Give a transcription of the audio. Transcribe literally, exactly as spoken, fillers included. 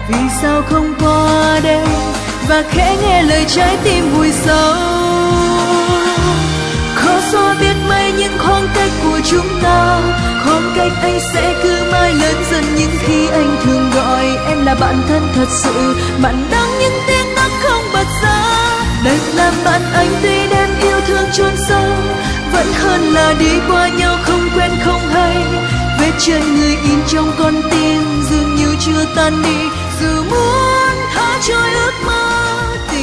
vì sao không qua đây và khẽ nghe lời trái tim vùi sâu. Khó xóa biết mấy những khoảng cách của chúng ta, khoảng cách ấy sẽ cứ mãi lớn dần. Nhưng khi anh thường gọi em là bạn thân thật sự, bạn đắng những tiếng nấc không bật ra. Đành làm bạn anh tuy đem yêu thương chôn sâu, vẫn hơn là đi qua nhau không quen không hay. Vết chân người in trong con tim dường như chưa tan đi, dù muốn tha trôi ước mơ.